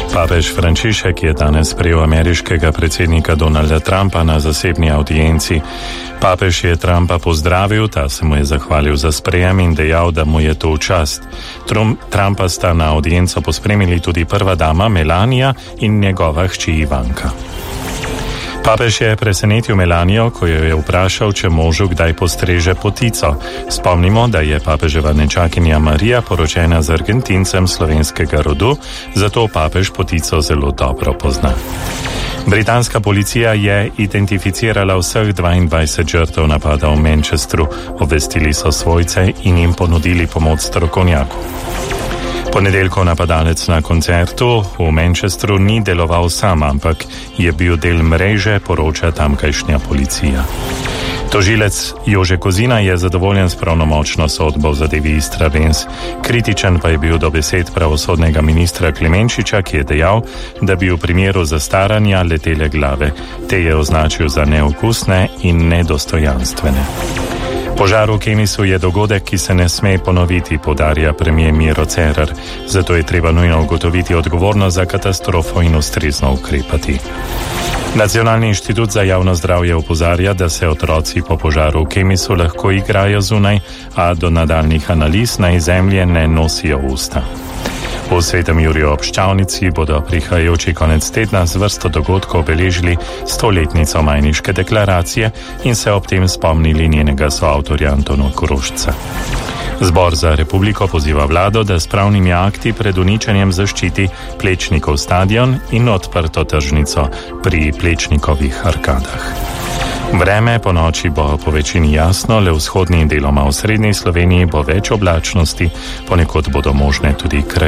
Papež Frančišek je danes sprejel ameriškega predsednika Donalda Trumpa na zasebni audienci. Papež je Trumpa pozdravil, ta se mu je zahvalil za sprejem in dejal, da mu je to v čast. Trumpa sta na audienco pospremili tudi prva dama Melania in njegova hči Ivanka. Papež je presenetil Melanijo, ko jo je vprašal, če možu kdaj postreže potico. Spomnimo, da je papeževa nečakinja Marija poročena z Argentincem slovenskega rodu, zato papež potico zelo dobro pozna. Britanska policija je identificirala vseh 22 žrtev napada v Manchestru, obvestili so svojce in jim ponudili pomoč strokovnjakov. Ponedeljkov napadalec na koncertu v Manchestru ni deloval sam, ampak je bil del mreže, poroča tamkajšnja policija. Tožilec Jože Kozina je zadovoljen s pravnomočno sodbo v zadevi Istrabenz. Kritičen pa je bil do besed pravosodnega ministra Klemenčiča, ki je dejal, da bi v primeru zastaranja letele glave. Te je označil za neokusne in nedostojanstvene. Požar v Kemisu je dogodek, ki se ne sme ponoviti, poudarja premier Miro Cerar. Zato je treba nujno ugotoviti odgovornost za katastrofo in ustrezno ukrepati. Nacionalni inštitut za javno zdravje opozarja, da se otroci po požaru v Kemisu lahko igrajo zunaj, a do nadaljnjih analiz naj zemlje ne nosijo v usta. V Svetem Juriju ob Ščavnici bodo prihajajoči konec tedna z vrsto dogodkov obeležili 100-letnico Majniške deklaracije in se ob tem spomnili njenega soavtorja Antona Korošca. Zbor za republiko poziva vlado, da s pravnimi akti pred uničenjem zaščiti Plečnikov stadion in odprto tržnico pri Plečnikovih arkadah. Vreme po noči bo po večini jasno, le v vzhodni in deloma v srednji Sloveniji bo več oblačnosti, ponekod bodo možne tudi krajše